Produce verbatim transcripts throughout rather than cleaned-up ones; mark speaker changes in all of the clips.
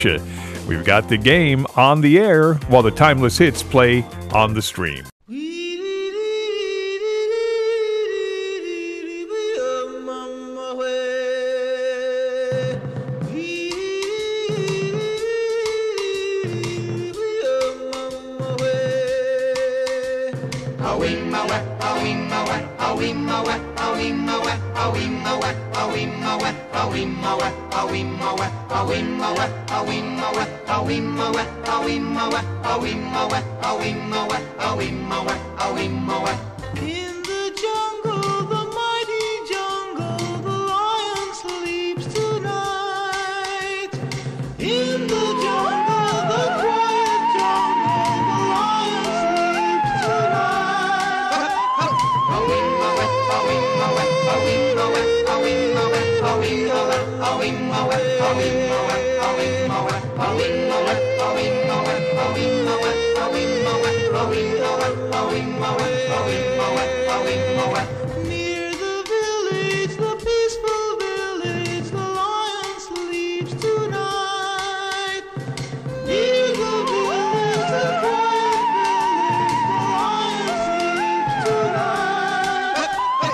Speaker 1: We've got the game on the air while the timeless hits play on the stream.
Speaker 2: In the jungle, the mighty jungle, the lion sleeps tonight. In the jungle, the quiet jungle, the lion sleeps tonight. Near the village, the peaceful village, the lion sleeps tonight. Near the village, the quiet village, the lion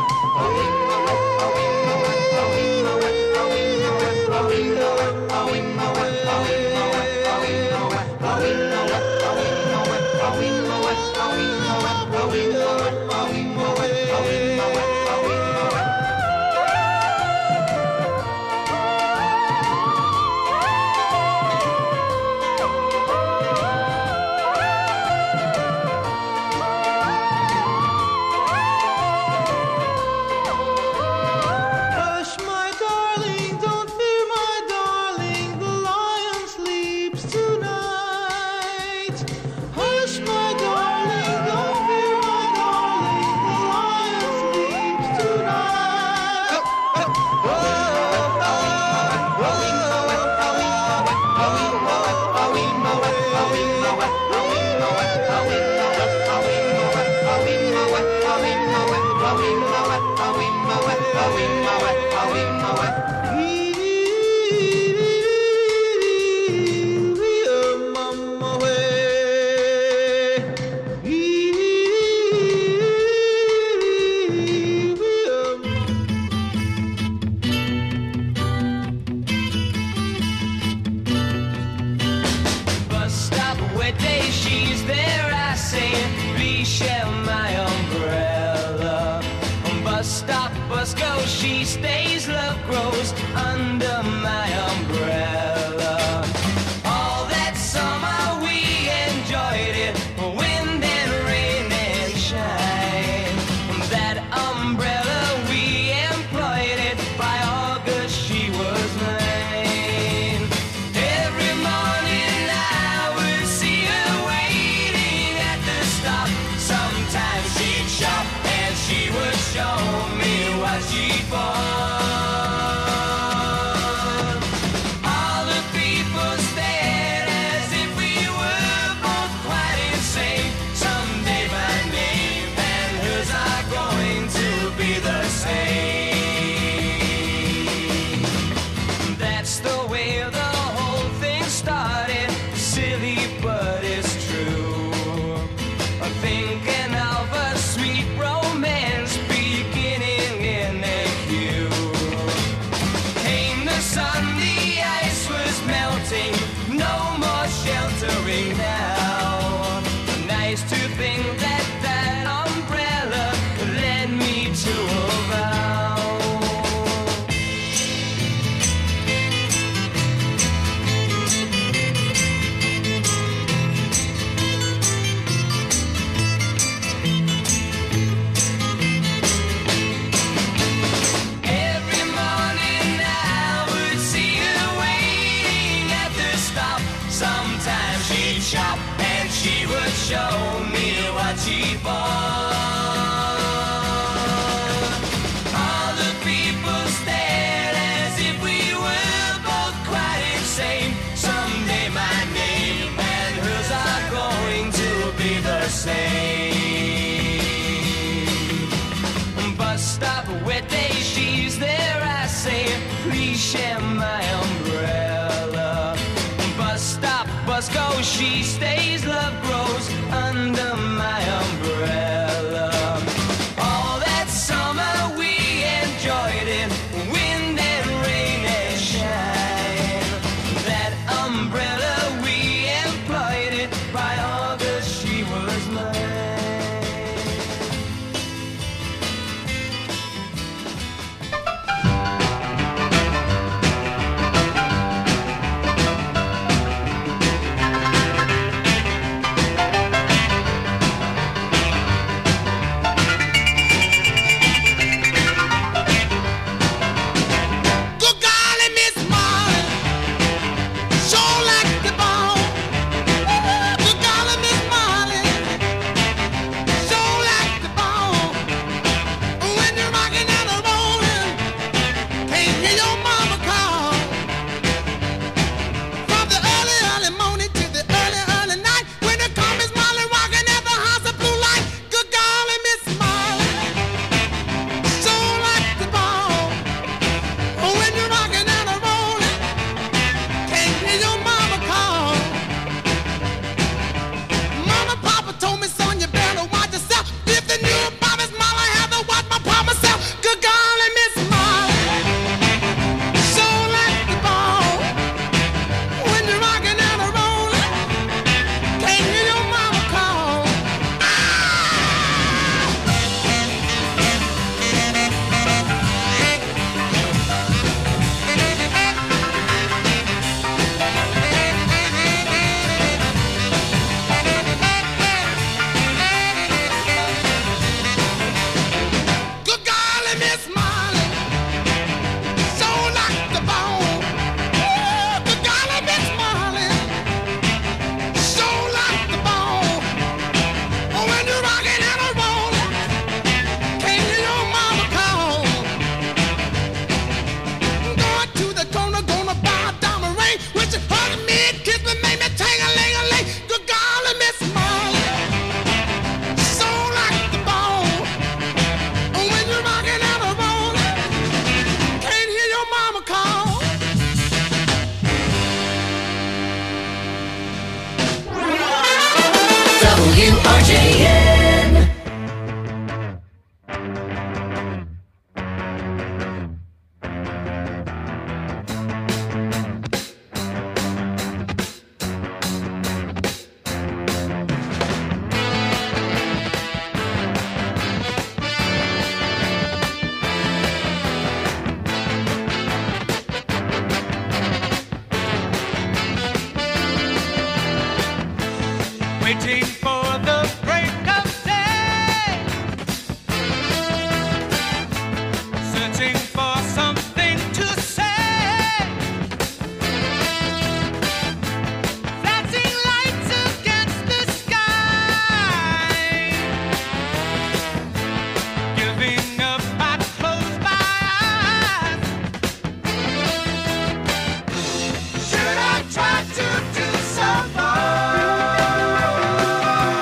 Speaker 2: Hush, my darling, don't fear, my darling, the lion sleeps tonight. Hush, my darling, don't fear, my darling, the lion sleeps tonight.
Speaker 3: Bus stop where day she's there, I say, please share my umbrella. Bus stop, bus go, she stays, love grows under my umbrella. All that summer we enjoyed it, wind and rain and shine. That umbrella we employed it, by August she was mine. Every morning I would see her waiting at the stop. Sometimes she'd shop and she would show me what she bought. All the people stared as if we were both quite insane. Someday my name and hers are going to be the same. That's the way the whole thing started. Silly, but it's true. Thinking of a sweet romance beginning in a queue. Came the sun, the ice was melting, no more sheltering now. Nice to think that that umbrella led me to a vow. Every morning I would see her waiting at the stop. Sometimes she'd shop and she would show me what she bought. All the people stared as if we were both quite insane. Someday my name and hers are going to be the same. Bus stop where day she's there, I say, please share my umbrella. bus goes, she stays, love grows under my umbrella. All that summer we enjoyed it, wind and rain and shine. That umbrella we employed it, by August she was mine.
Speaker 2: Good golly, Miss Molly, sure like the bone. Good golly, Miss Molly, sure like the bone. When you're rocking and a rolling, can't hear your mama call. From the early, early morning to the early, early night, when the come Miss Molly rocking at the house of blue light. Good golly, Miss Molly, sure like the bone. When you're rocking and a rolling, can't hear your mama call. Mama, Papa told me, son, you better watch yourself. If the new Miss Molly had to watch my pa myself. Good golly, Miss Molly, sure like the bone. When you're rocking and a rolling, can't hear your mama call. Good golly, Miss Molly, sure like the bone. Ooh, good golly, Miss Molly, sure like the bone. When you're rocking and a rolling, can't hear your mama call. Going to the corner, gonna buy a diamond ring. When she hugged me and kissed me, made me ting-a-ling-a-ling. Good golly, Miss Molly, sure like the bone. When you're rocking and a rolling, can't hear your mama call.
Speaker 4: W R J N.
Speaker 3: Waiting for the break of day, searching for something to say. Flashing lights against the sky, giving up, I close my eyes. Should I try to do so far?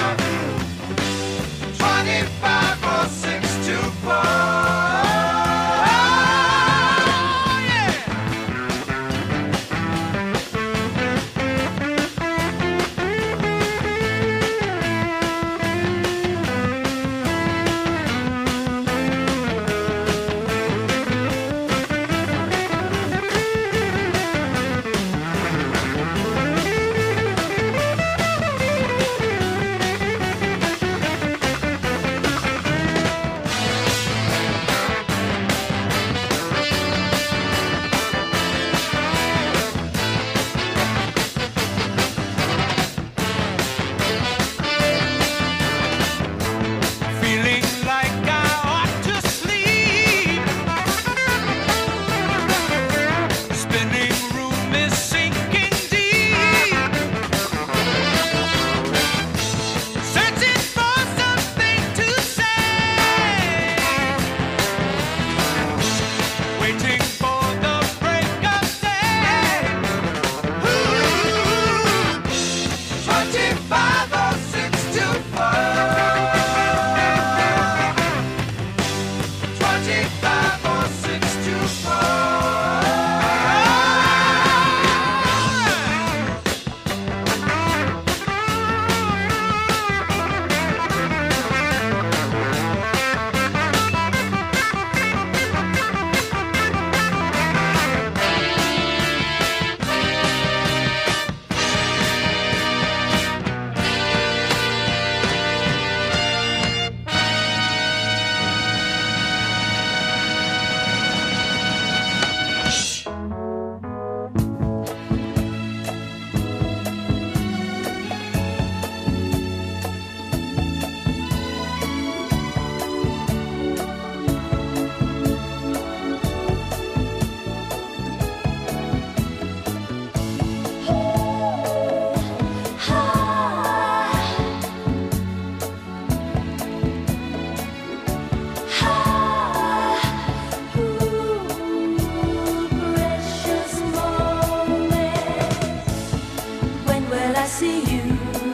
Speaker 4: see you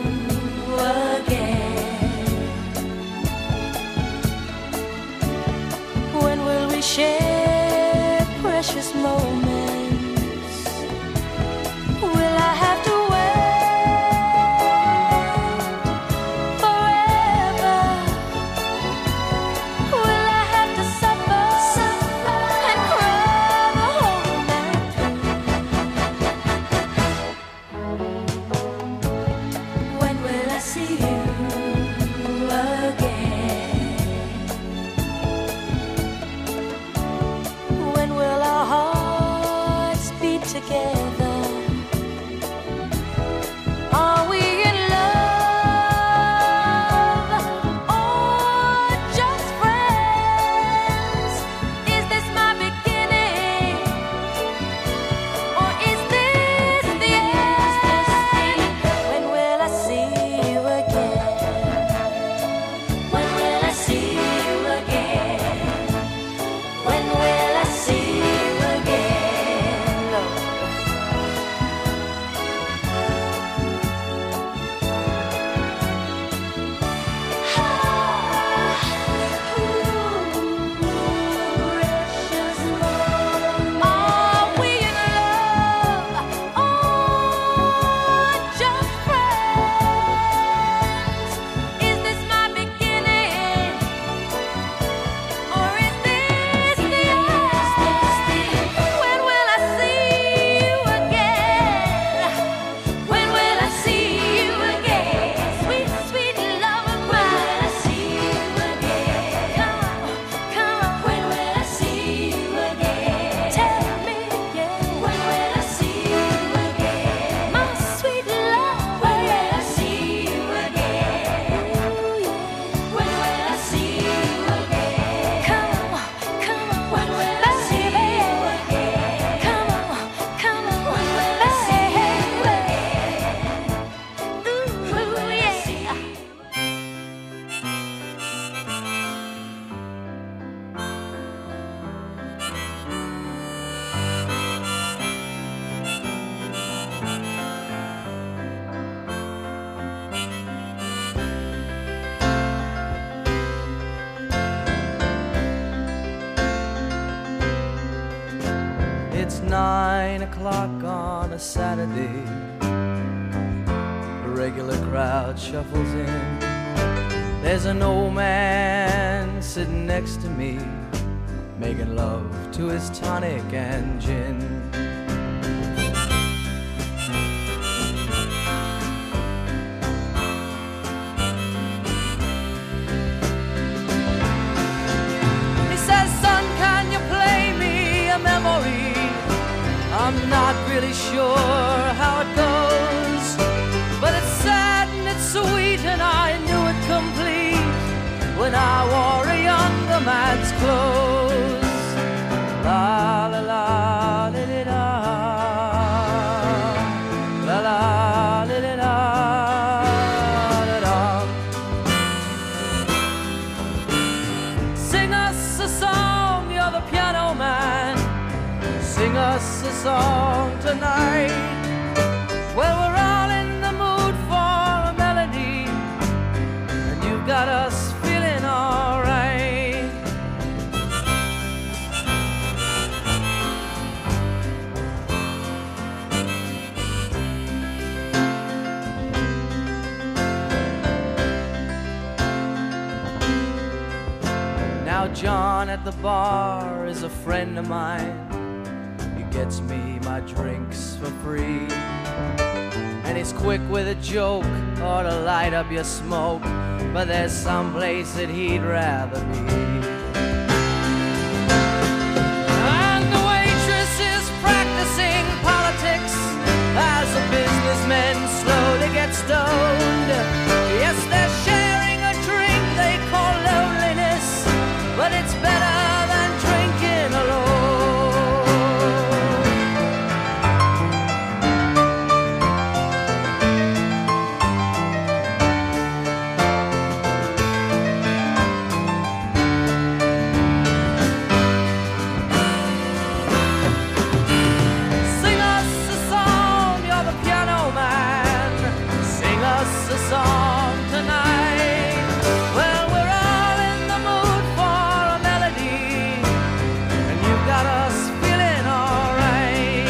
Speaker 4: again? When will we share precious moments? Will I have to wait forever? Will I have to suffer and cry the whole night through? When will I see you again? When will our hearts beat together? Are we in love or just friends? Is this my beginning or is this the end? When will I see you again? When will I see you again? When will I see you again, Lord? Precious moment. Are we in love or just friends? Is this my beginning or is this the end? When will I see you again? When will I see you again? Sweet, sweet love of mine. When will I see you again? Come on, come on. When will I see you again? Tell me again. When will I see you again? My sweet love. When will I see you again? Ooh, yeah. When will I see you again? Come on, come on. When will I see you again? Come on, come on. When will I see you again? Ooh, yeah.
Speaker 5: It's nine o'clock on a Saturday. The regular crowd shuffles in. There's an old man sitting next to me, making love to his tonic and gin. He says, son, can you play me a memory? I'm not really sure how it goes, but it's sad and it's sweet, and I knew it complete when I wore a younger man's clothes. La la la li li da, la la li li da da da. Sing us a song, you're the piano man. Sing us a song tonight. Well, we're all in the mood for a melody, and you've got us feeling alright. Now John at the bar is a friend of mine. He gets me my drinks for free, and he's quick with a joke or to light up your smoke, but there's some place that he'd rather be. And the waitress is practicing politics as the businessmen slowly get stoned. Yes, they're sharing a drink they call loneliness, but it's better than drinking alone. Sing us a song, you're the piano man. song tonight. Well, we're all in the mood for a melody, and you've got us feeling all right.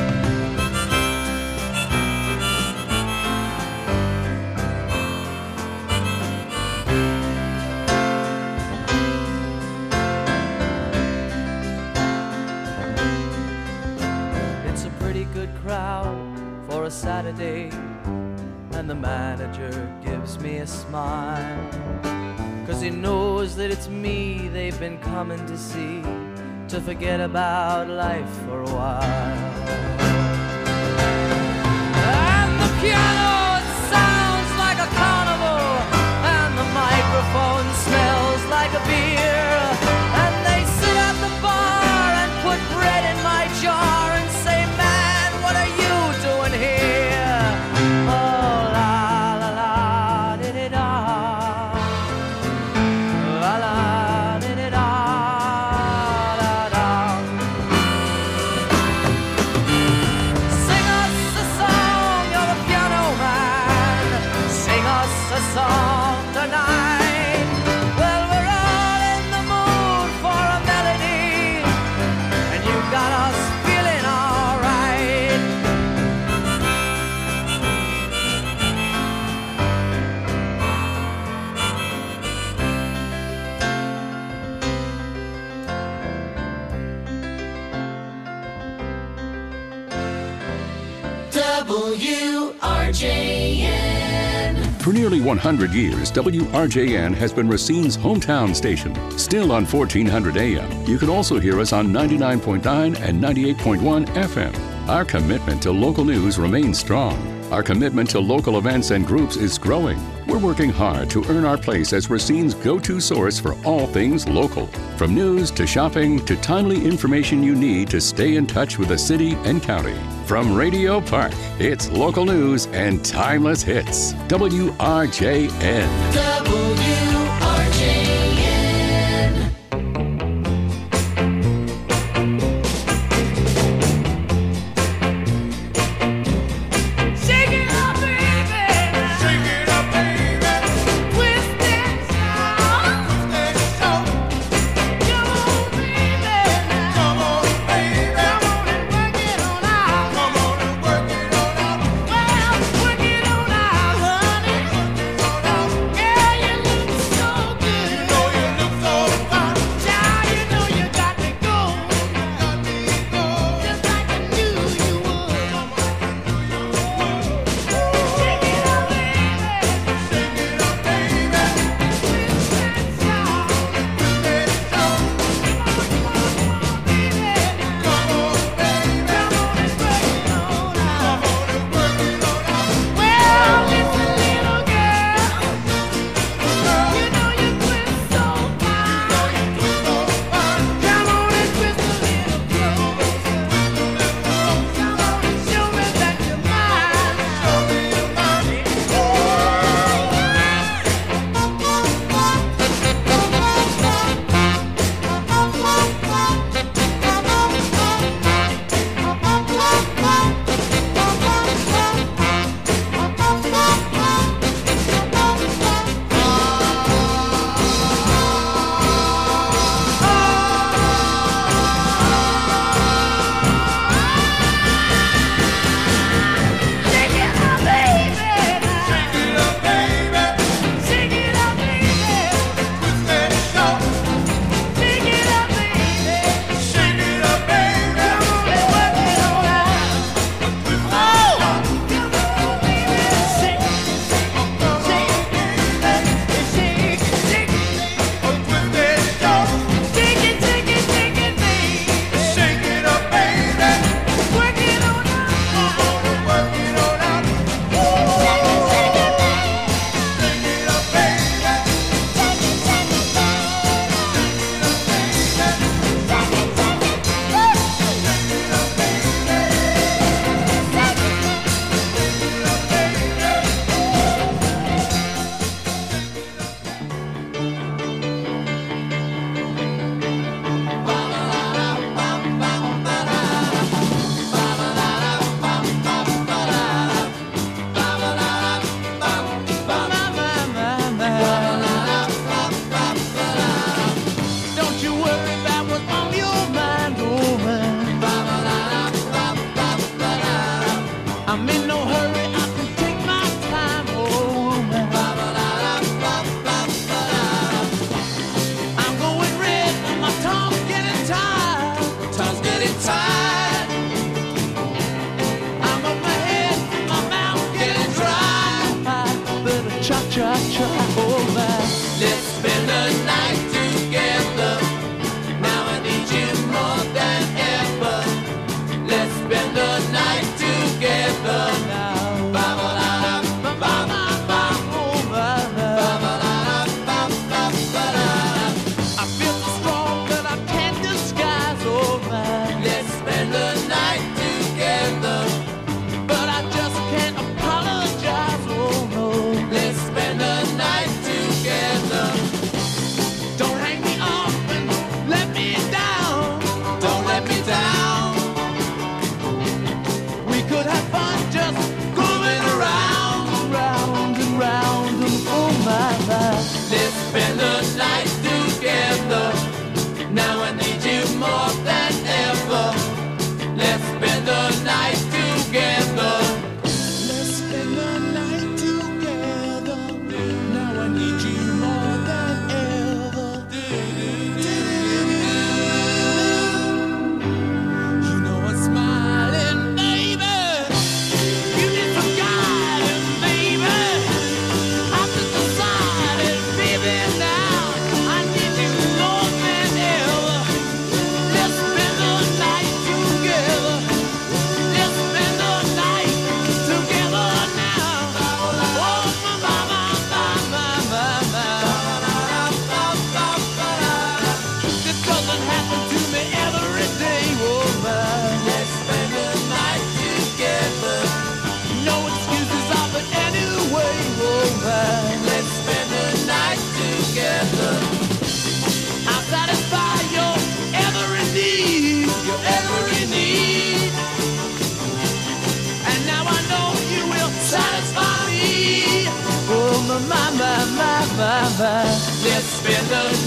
Speaker 5: It's a pretty good crowd for a Saturday, and the manager gives me a smile, 'cause he knows that it's me they've been coming to see, to forget about life for a while. And the piano, it sounds like a carnival, and the microphone smells like a beer, and they sit at the bar and put bread in my jar and say, man, what are you doing here? Oh, la la la, di-di-da. La la, di-di-da, da-da. Sing us a song, you're the piano man. Sing us a song tonight. Well, we're all in the mood for a melody, and you got us feeling all right.
Speaker 2: W R J N.
Speaker 6: For nearly one hundred years, W R J N has been Racine's hometown station. Still on fourteen hundred A M. You can also hear us on ninety-nine point nine and ninety-eight point one F M. Our commitment to local news remains strong. Our commitment to local events and groups is growing. We're working hard to earn our place as Racine's go-to source for all things local. From news to shopping to timely information you need to stay in touch with the city and county. From Radio Park, it's local news and timeless hits. W R J N.
Speaker 2: W R J N.
Speaker 5: Shake it up, baby.
Speaker 2: Shake it up, baby.
Speaker 5: Twist and shout.
Speaker 2: Twist and shout.
Speaker 5: Come on, baby.
Speaker 2: Come on, baby.
Speaker 5: Come on and work it on out.
Speaker 2: Come on and work it on out.
Speaker 5: Well, work it on out, honey.
Speaker 2: Work it on out.
Speaker 5: Yeah, you look so good.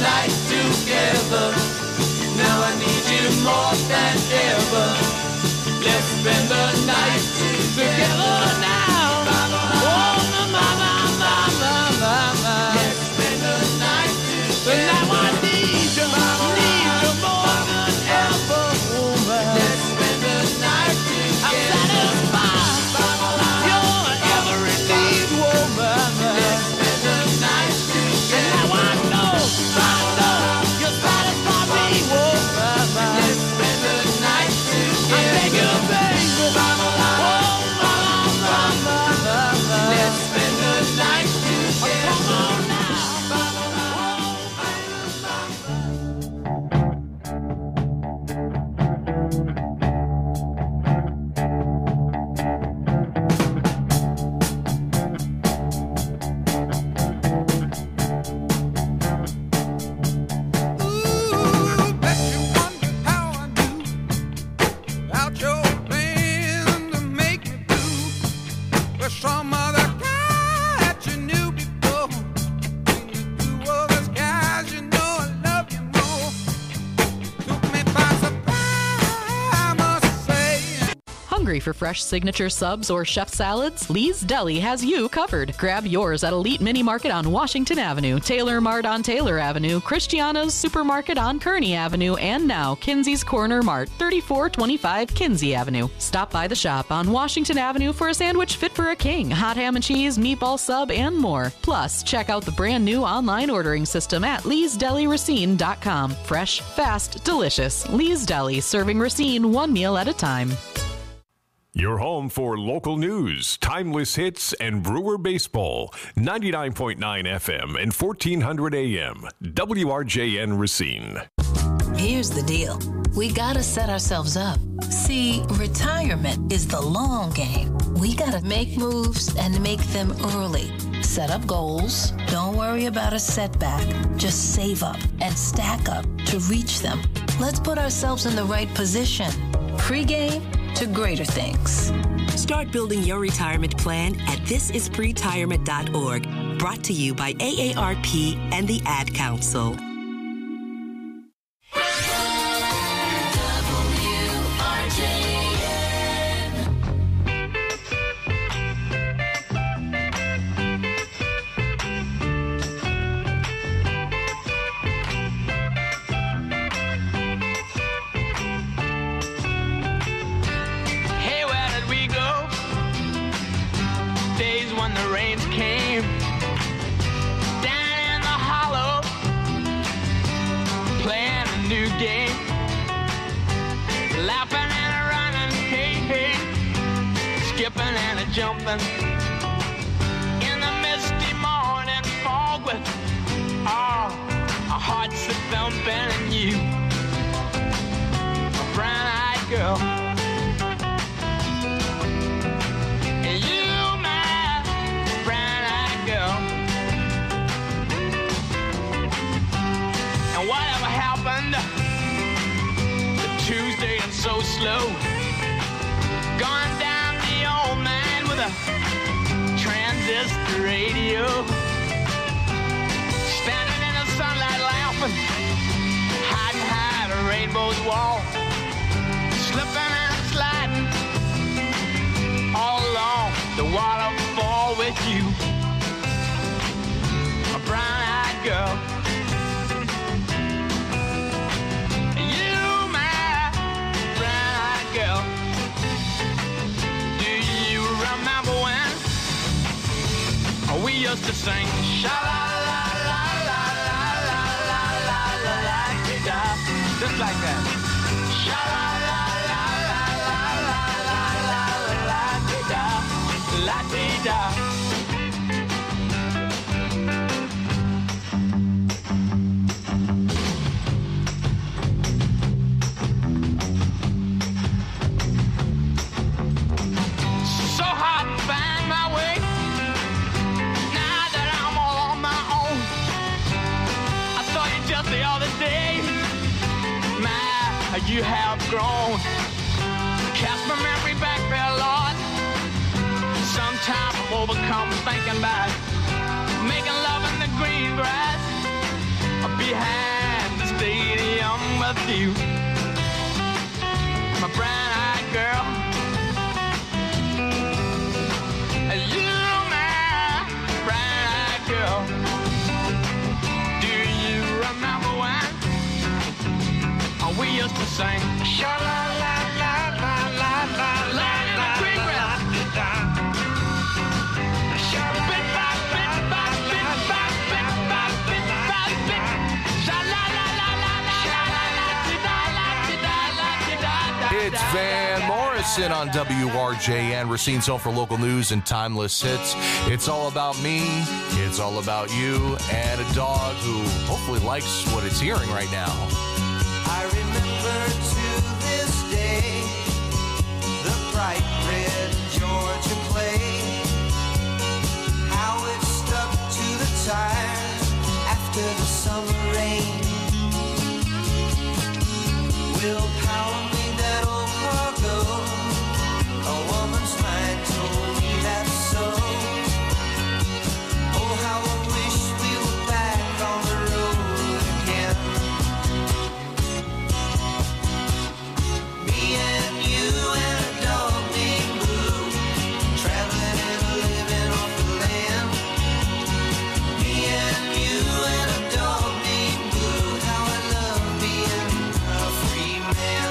Speaker 3: night together. Now I need you more than ever. Let's spend the night together now. Oh, my, my, my, my, my, my. Let's spend the night together. Now I need you, need you more than ever, woman. Let's spend the night together. I'm satisfied. You're every need, woman. Let's spend the night together. And now I know, I know, you satisfy me, woman. Let's spend the night together. I beg you, baby. Oh, mama, mama, mama. Let's spend the night together. Come on now.
Speaker 2: Ooh, bet you wonder how I knew about your plan to make me blue with some other guy that you knew before. When you two other guys, you know I love you more. Took me by surprise, I must say.
Speaker 7: Hungry for fresh signature subs or chef salads? Lee's Deli has you covered. Grab yours at Elite Mini Market on Washington Avenue, Taylor Mart on Taylor Avenue, Christiana's Supermarket on Kearney Avenue, and now Kinsey's Corner Mart, thirty-four twenty-five Kinsey Avenue. Stop by the shop on Washington Avenue for a sandwich fit for a king, hot ham and cheese, meatball sub, and more. Plus, check out the brand new online ordering system at lees deli racine dot com. Fresh, fast, delicious. Lee's Deli, serving Racine one meal at a time.
Speaker 1: Your home for local news, timeless hits, and Brewer baseball. ninety-nine point nine F M and fourteen hundred A M. W R J N Racine.
Speaker 8: Here's the deal. We gotta set ourselves up. See, retirement is the long game. We gotta make moves and make them early. Set up goals. Don't worry about a setback. Just save up and stack up to reach them. Let's put ourselves in the right position. Pre-game to greater things.
Speaker 9: Start building your retirement plan at this is pretirement dot org. Brought to you by A A R P and the Ad Council.
Speaker 3: Hey, where did we go? Days when the rains came down in the hollow, playing a new game, laughing and a running, hey, hey, skipping and a jumping in the misty morning fog with oh, our hearts a thumping and you, a brown-eyed girl. You, my brown-eyed girl. And whatever happened to Tuesday and so slow? Gone down the old man with a transistor radio. Standing in the sunlight laughing, hiding behind a rainbow's wall. Slipping and sliding all along the waterfall with you, a brown-eyed girl. You, my brown-eyed girl. Do you remember when we used to sing sha-la-la-la-la-la-la-la-la-la-la-la-la-la-la, just like that? La-dee-da. So hard to find my way now that I'm all on my own. I saw you just the other day. My, you have grown. Cast my memory back there, Lord. Sometimes I'm overcome thinking about making love in the green grass, or behind the stadium with you. My brown-eyed girl, you my brown-eyed girl. Do you remember when we used to sing? Sha-la-la-la-la-la-la-la.
Speaker 10: It's Van Morrison on W R J N, Racine's home for local news and timeless hits. It's all about me, it's all about you, and a dog who hopefully likes what it's hearing right now.
Speaker 2: I remember to this day the bright red Georgia clay, how it stuck to the tires after the summer rain. Will power me that old cargo, a woman's mind told me that's so. Oh, how I wish we were back on the road again. Me and you and a dog named Blue, traveling and living off the land. Me and you and a dog named Blue, how I love being a free man.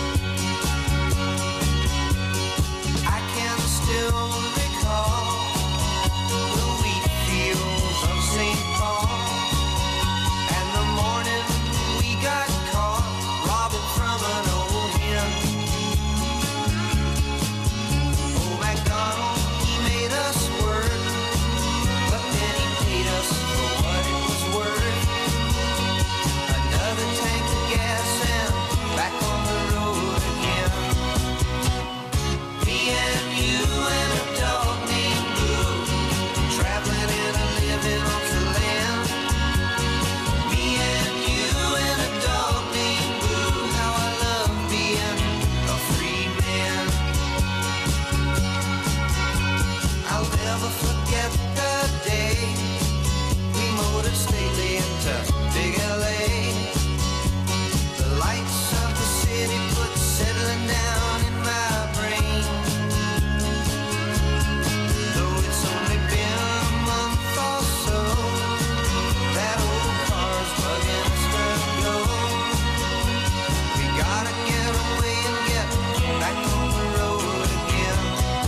Speaker 2: I can still recall the wheat fields of Saint Paul, and the morning we got caught robbing from an old hen. Oh, MacDonald, he made us work, but then he paid us for what it was worth. Another tank of gas and back on the road again. Me and you and a dog named Blue, traveling and a living off the land. Me and you and a dog named Blue, how I love being a free man. I'll never forget the day we motored stately into big L A. The lights of the city put settling down in my brain. Though it's only been a month or so, that old car's bugging us to go. We gotta get away and get back on the road again.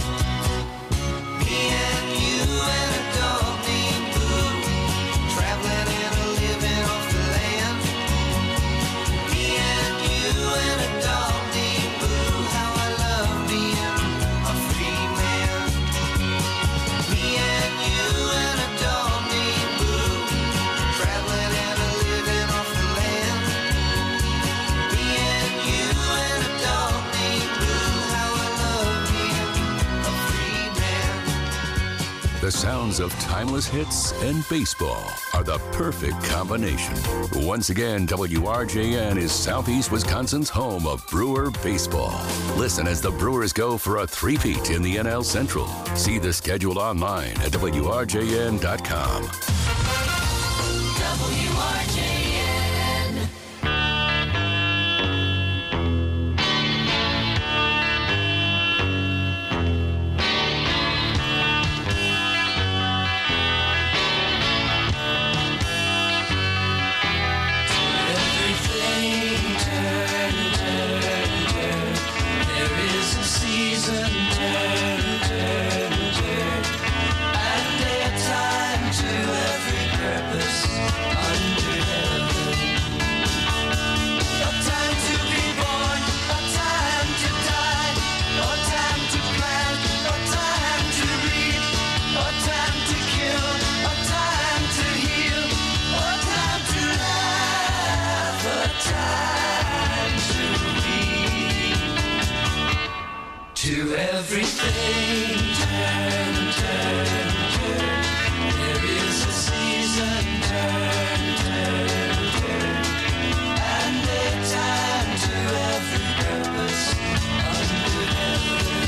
Speaker 2: Me and you and a dog named Blue, traveling and a living off the land. Me and you and a dog named Blue, how I love being a free man. Me and you and a dog named Blue, traveling and a living off the land. Me and you and a dog named Blue, how I love being a free man.
Speaker 6: The sounds of timeless hits and baseball are the perfect combination. Once again, W R J N is Southeast Wisconsin's home of Brewer baseball. Listen as the Brewers go for a three-peat in the N L Central. See the schedule online at W R J N dot com.
Speaker 3: W R J N. Everything turn, turn, turn. There is a season, turn, turn, turn. And a time to every purpose under heaven. A time to be born, a time to die, a time to plant, a time to reap, a time to kill, a time to heal, a time to laugh, a time to weep. To everything turn, turn, turn. There is a season, turn, turn, turn. And a time to every purpose under heaven.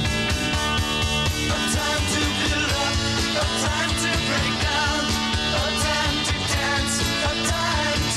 Speaker 3: A time to build up, a time to break down, a time to dance, a time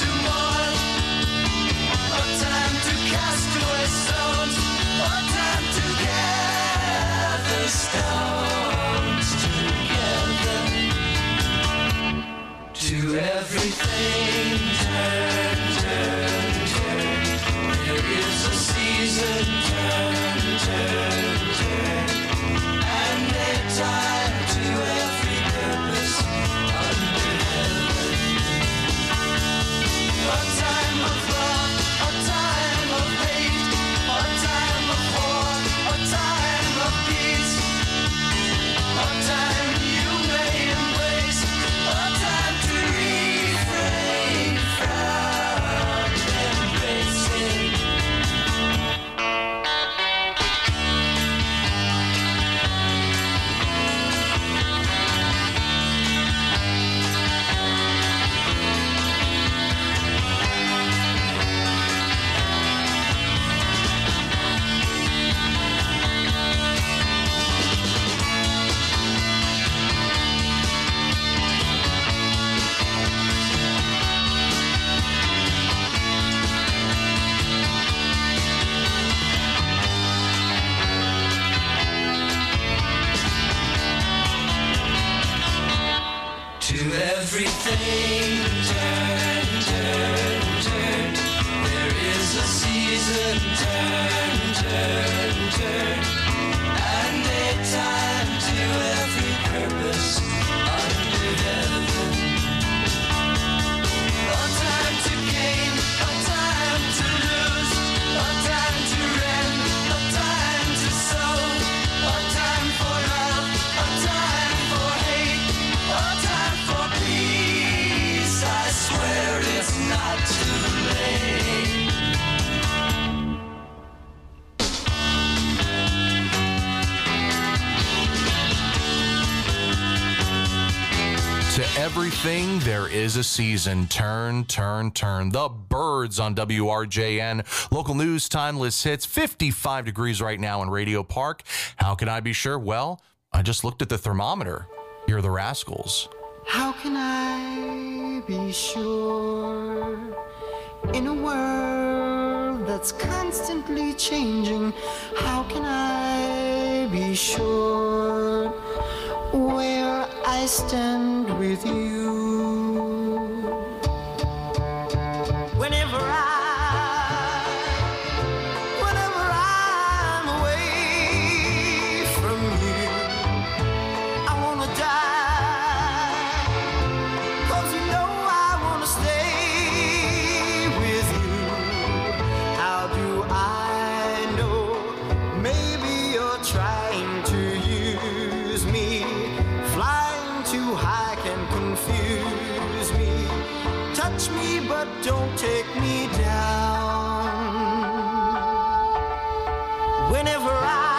Speaker 3: To everything, turn, turn, turn. There is a season, turn, turn, turn. And a time to every purpose under heaven. A time to gain, a time to lose, a time to rend, a time to sow, a time for love, a time for hate, a time for peace. I swear it's not too late.
Speaker 10: To everything, there is a season. Turn, turn, turn. The Birds on W R J N. Local news, timeless hits. fifty-five degrees right now in Radio Park. How can I be sure? Well, I just looked at the thermometer. Here are the Rascals.
Speaker 11: How can I be sure in a world that's constantly changing? How can I be sure where I stand with you? Whenever I, whenever I'm away from you, I wanna die, 'cause you know I wanna stay with you. How do I know? Maybe you're trying to use me. Flying too high can confuse me. Touch me, but don't take me down. Whenever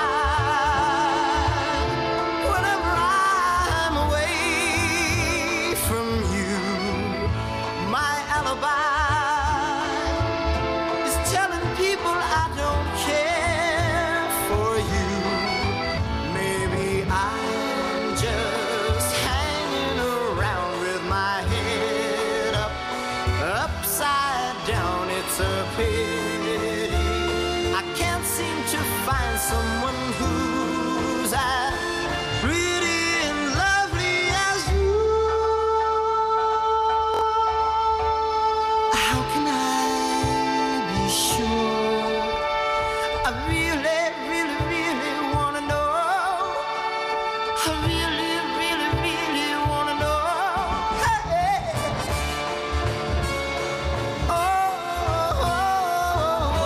Speaker 11: I, whenever I'm away from you, my alibi is telling people I don't care for you. Maybe I'm just hanging around with my head up, upside down. It's a pity I can't seem to find someone who's as pretty and lovely as you. How can I be sure? I really, really, really wanna know. I really, really, really wanna know. Hey. Oh, oh, oh,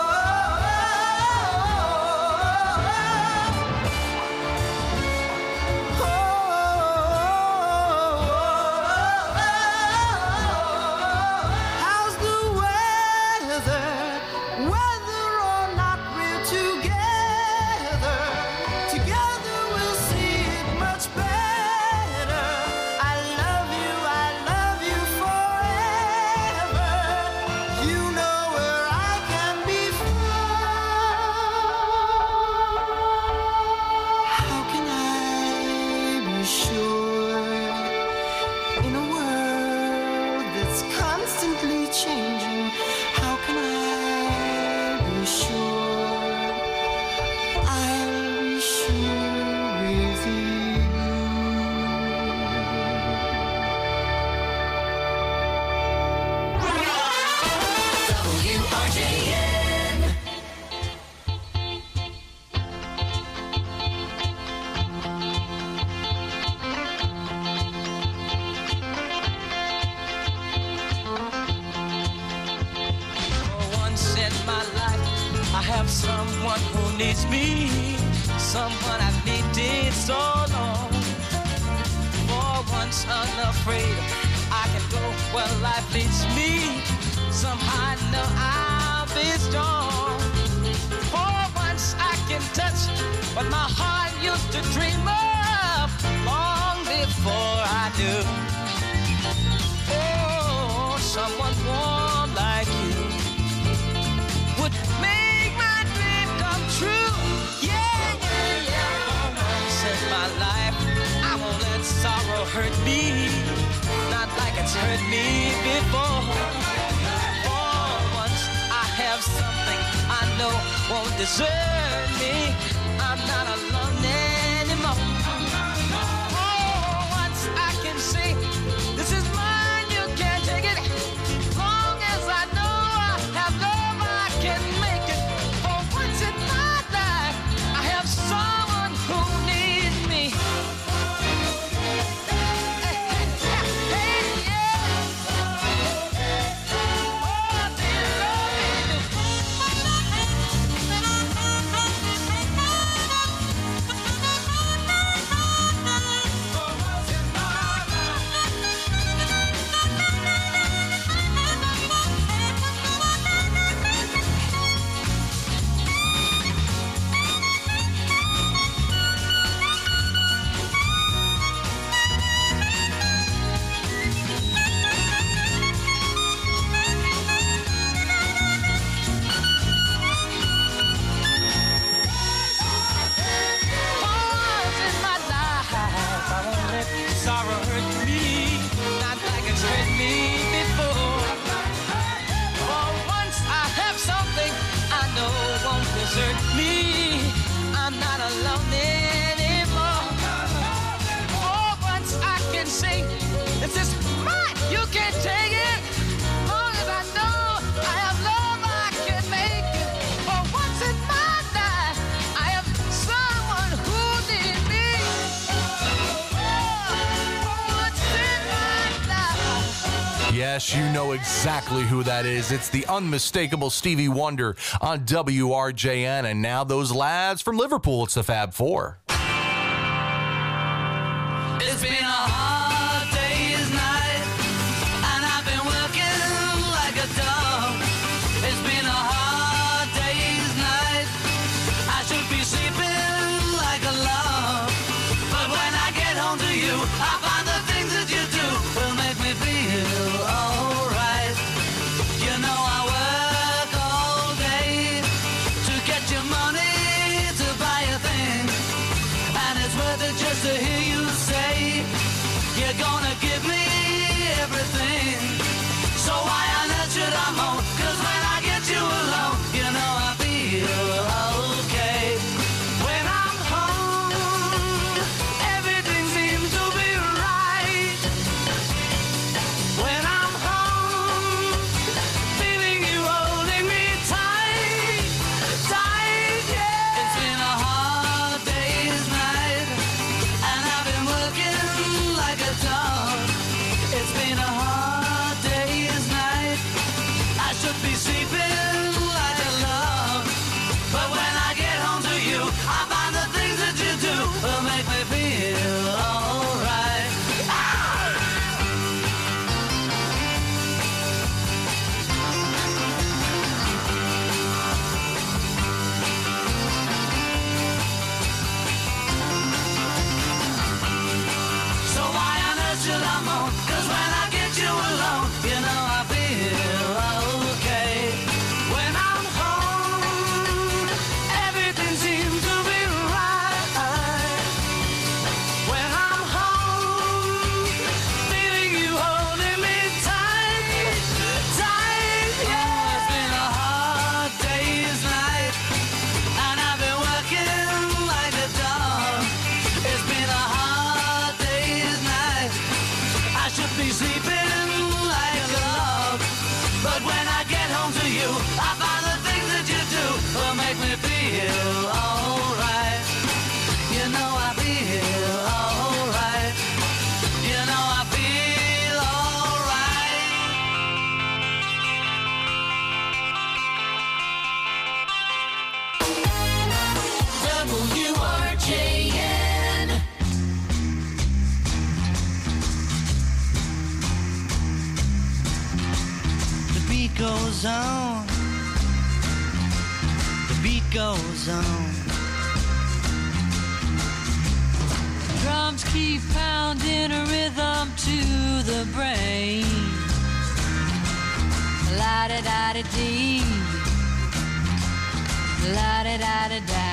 Speaker 11: how's the weather? Whether or not we're together, together we'll see it much better. I love you, I love you forever. You know where I can be found. How can I be sure in a world that's constantly changing? How can I be sure I'll be sure with you?
Speaker 3: W R J N.
Speaker 12: For once in my life, I have someone who needs me, someone I've needed so long. For once unafraid, I can go where life leads me. Somehow I know I'll be strong. For once I can touch what my heart used to dream of long before I do. Oh, someone warm like you would make my dream come true. Yeah, yeah, yeah. For once in my life, I won't let sorrow hurt me, not like it's hurt me before. For once I have something I know won't desert me. I'm not alone anymore. For once I can say sorrow hurt me, not like it's hurt me before. For once I have something I know won't desert me. I'm not alone anymore. For once I can sing, this is mine, you can't take it. Long as I know I have love, I can make it. For once in my life, I have someone who needs me. For once in my life.
Speaker 10: Yes, you know exactly who that is. It's the unmistakable Stevie Wonder on W R J N. And now those lads from Liverpool, it's the Fab Four.
Speaker 12: It's been a hard day's night, and I've been working like a dog. It's been a hard day's night. I should be sleeping like a log. But when I get home to you, I find the things that you do will make me feel alright. You know I work all day to get your money to buy a thing, and it's worth it just to hear you say you're gonna give me everything. So why on earth should I moan? 'Cause when I get you alone, you know I feel okay. When I'm home, everything seems to be right. When I'm home, feeling you holding me tight, tight, yeah. It's been a hard day's night, and I've been working like a dog. It's been a hard day's night. I should be sleeping like a log. But when I get home to you, I find the things that you do will make me feel alright. So why on earth should I moan? 'Cause when I get you alone, you know I feel okay. When I'm home, everything seems to be right. When I'm home, feeling you holding me tight, tight, yeah. It's been a hard day's night, and I've been working like a dog. It's been a hard day's night. I should be sleeping like a log. But when I get home to you, I find the things that you do will make me feel alright. You know I feel alright. You know I feel alright. W R J N. The beat goes on. The beat goes on.
Speaker 5: Drums keep pounding a rhythm to the brain. La da da da dee. La da da da da.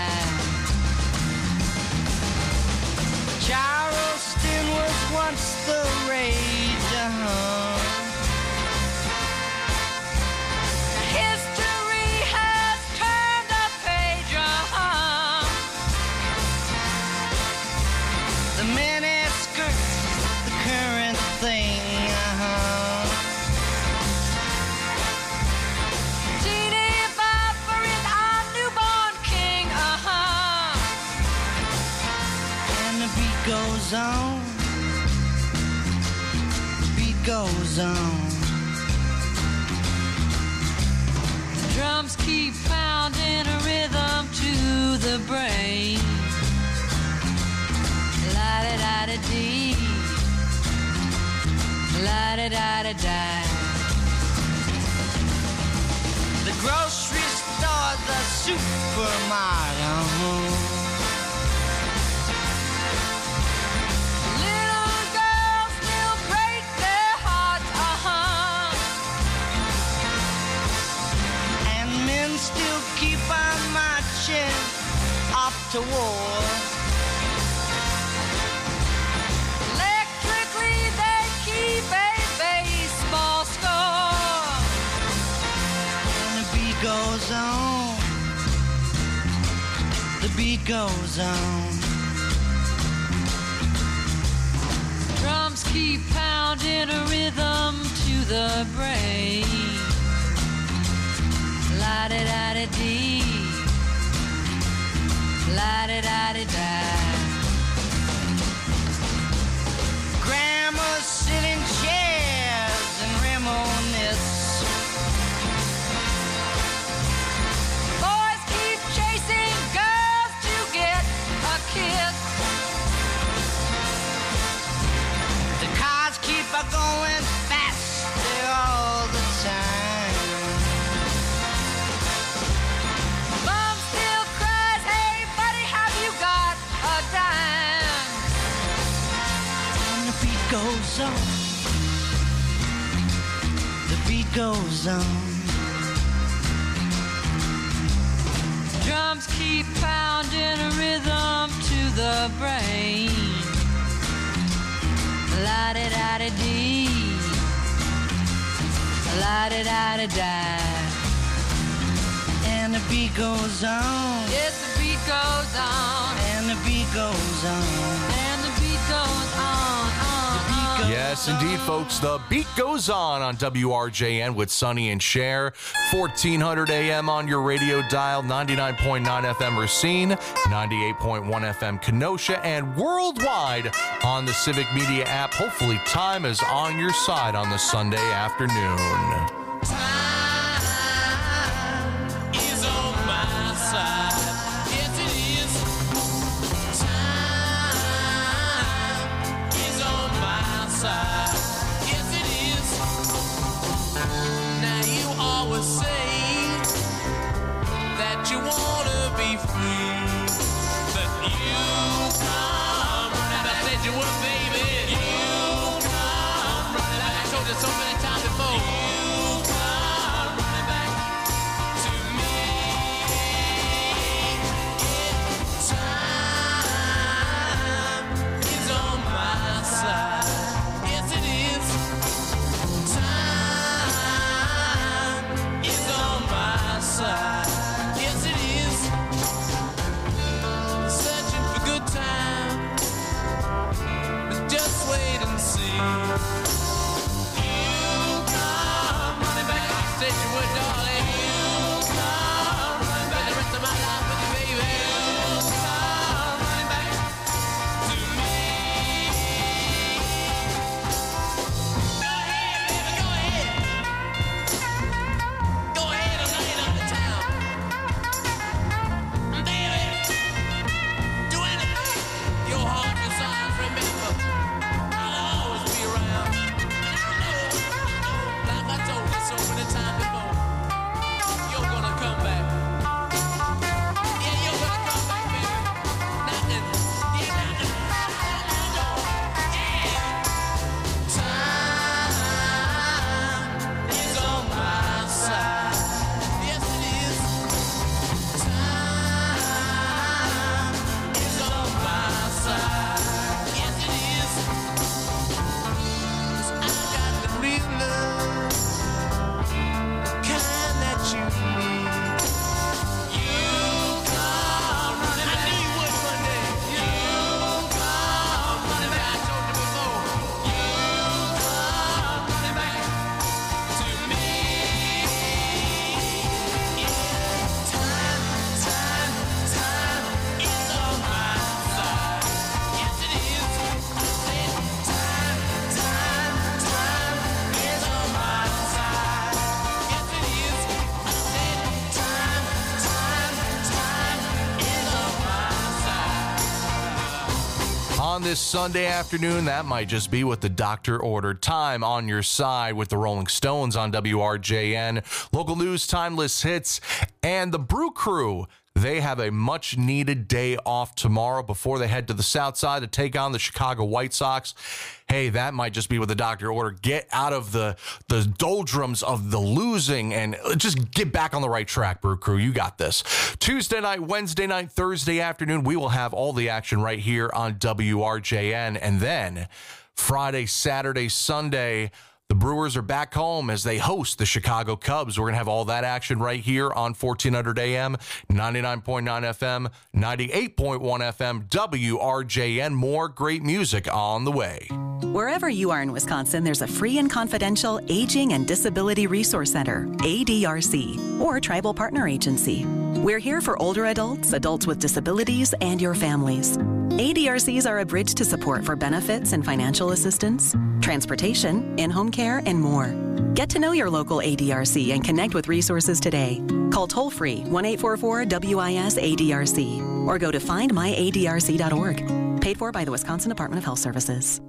Speaker 12: Charleston was once the rage, uh-huh.
Speaker 5: History has turned a page, uh-huh.
Speaker 12: The mini skirts, the current thing, uh-huh.
Speaker 5: Teeny Bopper is our newborn king, uh-huh.
Speaker 12: And the beat goes on. The beat goes on.
Speaker 5: Drums keep pounding a rhythm to the brain. La da da da dee. La da da da da.
Speaker 12: The grocery store, the supermarket, uh-huh.
Speaker 5: Little girls still break their hearts, uh-huh.
Speaker 12: And men still keep on marching off to war.
Speaker 5: Electric
Speaker 11: goes on. The beat goes on.
Speaker 5: Drums keep pounding a rhythm to the brain. La-di-da-di-dee, la-di-da-di-da.
Speaker 11: Grandma's sitting chairs and reminisce.
Speaker 5: Boys keep chasing girls to get a kiss.
Speaker 11: The cars keep a going faster all the time.
Speaker 5: Mom still cries, hey buddy, have you got a dime?
Speaker 11: And the beat goes on. The beat goes on.
Speaker 5: Drums keep pounding a rhythm to the brain. La-di-da-di-dee, la-di-da-di-da.
Speaker 11: And the beat goes on.
Speaker 5: Yes, the beat goes on.
Speaker 11: And the beat goes on.
Speaker 5: And the beat goes on, on, on.
Speaker 10: Yes, indeed, folks. The beat goes on on W R J N with Sonny and Cher. fourteen hundred A M on your radio dial, ninety-nine point nine F M Racine, ninety-eight point one F M Kenosha, and worldwide on the Civic Media app. Hopefully, time is on your side on the Sunday afternoon.
Speaker 12: Is on my side. Yes, it is. Time is on my side. Yes, it is. Now you always say that you wanna be free, but you come running back. I said you would, baby. You come running back. I told you so many times before. You come running back to me. Time is on my side. Yes, it is. Time is on my side. Yes, it is. Searching for good times, but just wait and see. You come running back. I said you would, darling. You come running back. The rest of my life with you, baby. You come running back to me. Go ahead, baby, go ahead. Go ahead and lay it on the town. Baby, do anything your heart desires. Remember, I'll always be around. Like I told you so many times before, you're gonna come back. Yeah, you're gonna come back, baby. Knocking, yeah, knocking on my door. Yeah. Time is on my side. Yes, it is. Time is on my side. Yes, it is. 'Cause I got the real love, the kind that you need. You come running back. I knew you would one day. You come running back. I told you before. You come running back to me. Yeah. Time, time, time is on my side. Yes, it is. I said time, time, time is on my side. Yes, it is. I said time, time, time is on my side.
Speaker 10: On this Sunday afternoon, that might just be what the doctor ordered. Time on your side with the Rolling Stones on W R J N. Local news, timeless hits, and the Brew Crew. They have a much-needed day off tomorrow before they head to the South Side to take on the Chicago White Sox. Hey, that might just be what the doctor ordered. Get out of the, the doldrums of the losing and just get back on the right track, Brew Crew. You got this. Tuesday night, Wednesday night, Thursday afternoon, we will have all the action right here on W R J N. And then Friday, Saturday, Sunday, The Brewers are back home as they host the Chicago Cubs. We're going to have all that action right here on fourteen hundred A M, ninety-nine point nine F M, ninety-eight point one F M, W R J N. More great music on the way.
Speaker 13: Wherever you are in Wisconsin, there's a free and confidential Aging and Disability Resource Center, A D R C, or Tribal Partner Agency. We're here for older adults, adults with disabilities, and your families. A D R Cs are a bridge to support for benefits and financial assistance, transportation, in-home care, and more. Get to know your local A D R C and connect with resources today. Call toll-free one eight four four W I S A D R C or go to find my A D R C dot org. Paid for by the Wisconsin Department of Health Services.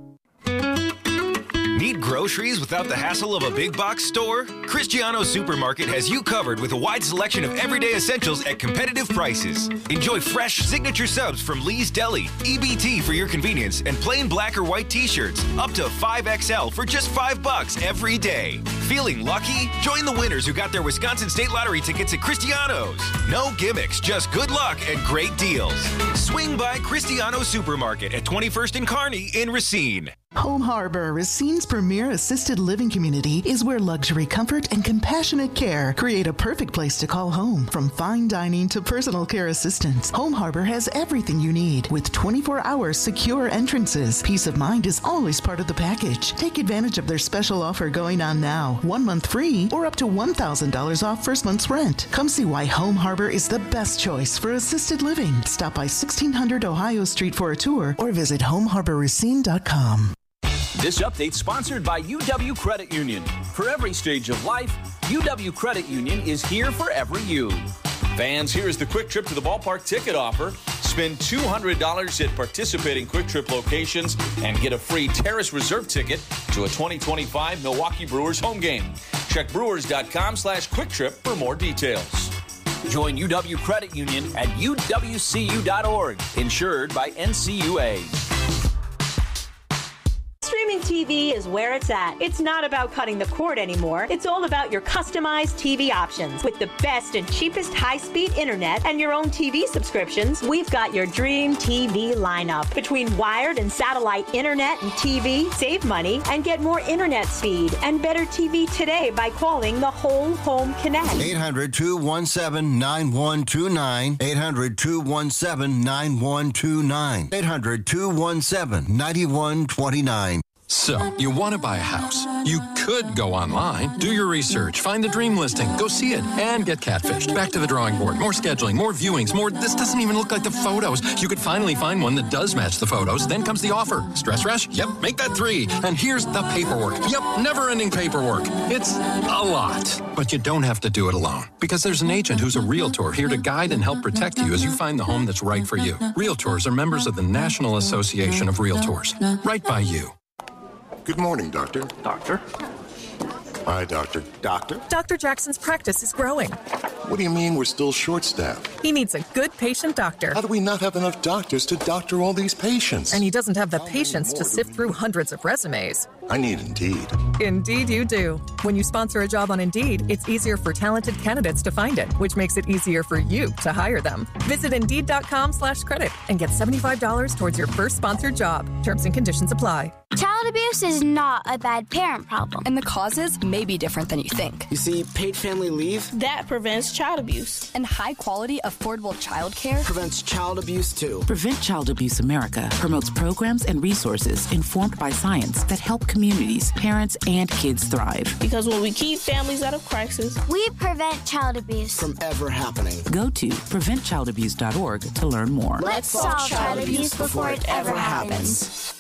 Speaker 14: Need groceries without the hassle of a big box store? Cristiano Supermarket has you covered with a wide selection of everyday essentials at competitive prices. Enjoy fresh signature subs from Lee's Deli, E B T for your convenience, and plain black or white t-shirts up to five X L for just five bucks every day. Feeling lucky? Join the winners who got their Wisconsin State Lottery tickets at Cristiano's. No gimmicks, just good luck and great deals. Swing by Cristiano Supermarket at twenty-first and Kearney in Racine.
Speaker 15: Home Harbor, Racine's premier assisted living community, is where luxury, comfort, and compassionate care create a perfect place to call home. From fine dining to personal care assistance, Home Harbor has everything you need with twenty-four hour secure entrances. Peace of mind is always part of the package. Take advantage of their special offer going on now. One month free or up to one thousand dollars off first month's rent. Come see why Home Harbor is the best choice for assisted living. Stop by sixteen hundred Ohio Street for a tour or visit home harbor racine dot com.
Speaker 16: This update sponsored by U W Credit Union. For every stage of life, U W Credit Union is here for every you. Fans, here's the Quick Trip to the Ballpark ticket offer. Spend two hundred dollars at participating Quick Trip locations and get a free Terrace Reserve ticket to a twenty twenty-five Milwaukee Brewers home game. Check brewers dot com slash quick trip for more details. Join U W Credit Union at U W C U dot org, insured by N C U A.
Speaker 17: Streaming T V is where it's at. It's not about cutting the cord anymore. It's all about your customized T V options. With the best and cheapest high-speed internet and your own T V subscriptions, we've got your dream T V lineup. Between wired and satellite internet and T V, save money and get more internet speed and better T V today by calling the Whole Home Connect.
Speaker 18: eight hundred, two one seven, nine one two nine. eight hundred, two one seven, nine one two nine. eight hundred, two one seven, nine one two nine.
Speaker 19: So, you want to buy a house. You could go online, do your research, find the dream listing, go see it, and get catfished. Back to the drawing board. More scheduling, more viewings, more, this doesn't even look like the photos. You could finally find one that does match the photos. Then comes the offer. Stress rush? Yep, make that three. And here's the paperwork. Yep, never-ending paperwork. It's a lot. But you don't have to do it alone. Because there's an agent who's a realtor here to guide and help protect you as you find the home that's right for you. Realtors are members of the National Association of Realtors. Right by you.
Speaker 20: Good morning, Doctor.
Speaker 21: Doctor?
Speaker 20: Hi, Doctor.
Speaker 21: Doctor?
Speaker 22: Doctor Jackson's practice is growing.
Speaker 20: What do you mean we're still short-staffed?
Speaker 22: He needs a good patient doctor.
Speaker 20: How do we not have enough doctors to doctor all these patients?
Speaker 22: And he doesn't have the patience to sift through hundreds of resumes.
Speaker 20: I need Indeed.
Speaker 22: Indeed you do. When you sponsor a job on Indeed, it's easier for talented candidates to find it, which makes it easier for you to hire them. Visit Indeed.com slash credit and get seventy-five dollars towards your first sponsored job. Terms and conditions apply.
Speaker 23: Child abuse is not a bad parent problem.
Speaker 24: And the causes may be different than you think.
Speaker 21: You see, paid family leave
Speaker 23: That prevents child abuse.
Speaker 24: And high-quality, affordable childcare
Speaker 21: prevents child abuse, too.
Speaker 25: Prevent Child Abuse America promotes programs and resources informed by science that help communities, parents, and kids thrive.
Speaker 23: Because when we keep families out of crisis, we prevent child abuse
Speaker 21: from ever happening.
Speaker 25: Go to prevent child abuse dot org to learn more.
Speaker 23: Let's solve child abuse before it ever happens.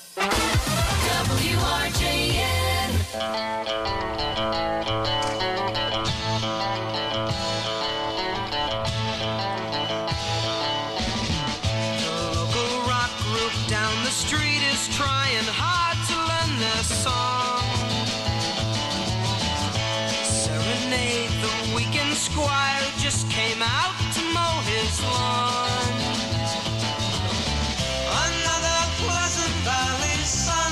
Speaker 3: W R J N. The local rock group down the street is trying hard to learn their song. Serenade the weekend squire who just came out to mow his lawn. Another Pleasant Valley sun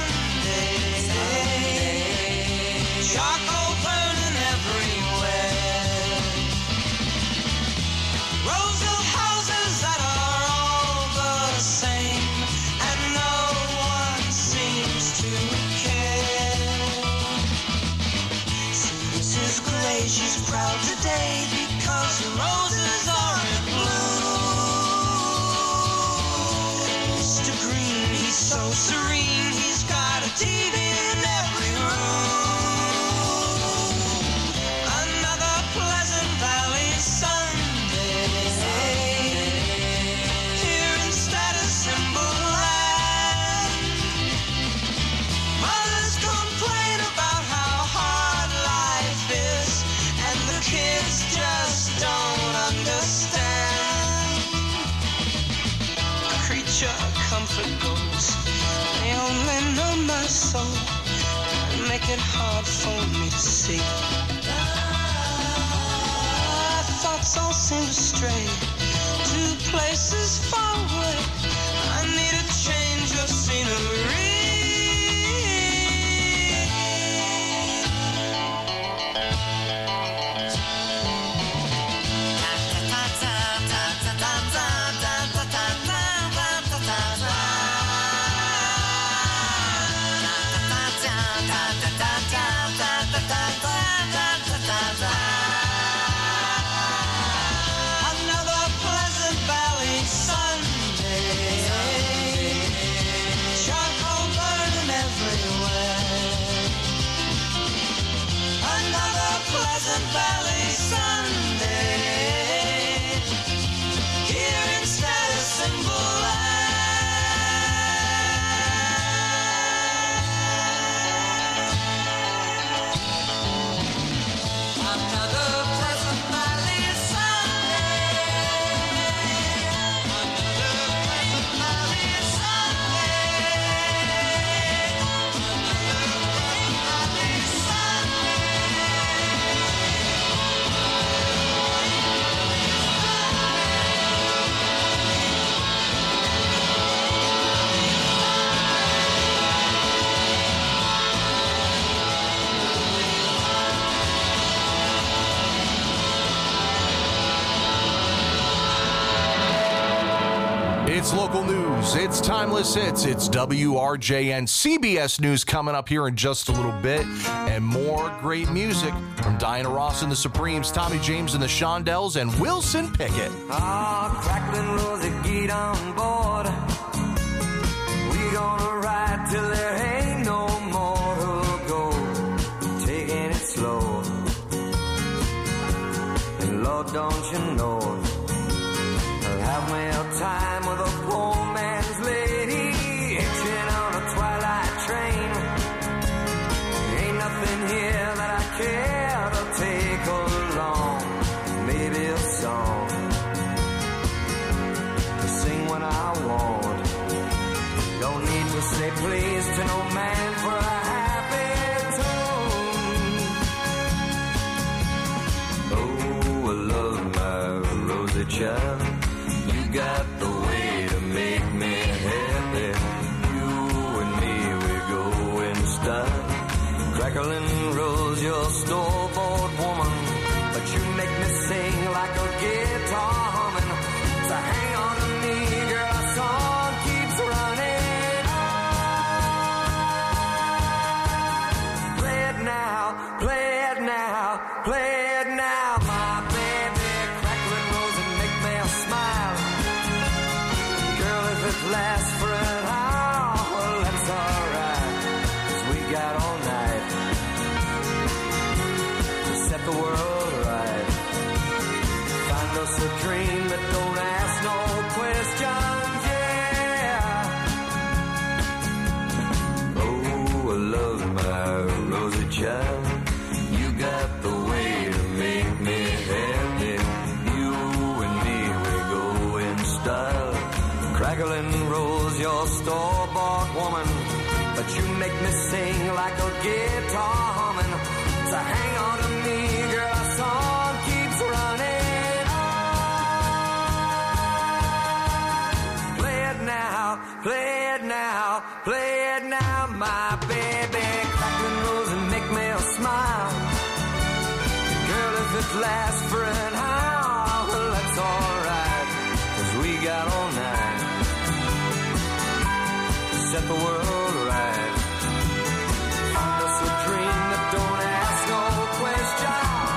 Speaker 3: she's proud today because the roses are in bloom. Mister Green, he's so serene, he's got a T V in every room. Another Pleasant Valley Sunday, here in Status Symbol Land. Mothers complain about how hard life is, and the kids just don't understand. Creature comfort goes, they only know my soul and make it hard for me to see. My thoughts all seem to stray to places far away. I need a change of scenery. Another Pleasant Valley Sunday, charcoal burning everywhere. Another Pleasant Valley Sunday, here in Status Symbol Another Pleasant Valley
Speaker 10: It's local news. It's timeless hits. It's W R J N. C B S News coming up here in just a little bit. And more great music from Diana Ross and the Supremes, Tommy James and the Shondells, and Wilson Pickett.
Speaker 3: Ah, crackling Rosie, get on board. We gonna ride till there ain't no more to go. Taking it slow. And Lord, don't you know, I'll have me a time with a poor man's lady, hitching on a twilight train. Ain't nothing here that I care to take along. Maybe a song to sing when I want. Don't need to say please to no man for a happy tune. Oh, I love my Rosie child. You got the way to make me happy. You and me, we go in style. Crackling rose, your store-bought woman, but you make me sing like a guitar humming. So hang on to me, girl, our song keeps running on. Play it now, play it now, play it now, my baby. Crackling rose and make me smile. Girl, if it lasts for an hour, well, that's alright, 'cause we got all night to set the world right. Find us a dream that don't ask no questions, yeah. Oh, I love my Rosie child. You got the way to make me happy. You and me, we go in style. Crackling rose, your store-bought woman, but you make me sing like a guitar humming. So hang on to me, girl, our song keeps running on. Play it now, play it now, play it now, my baby. Crackling rose and make me smile. Girl, if it lasts for an hour, well, that's alright, 'cause we got all night to set the world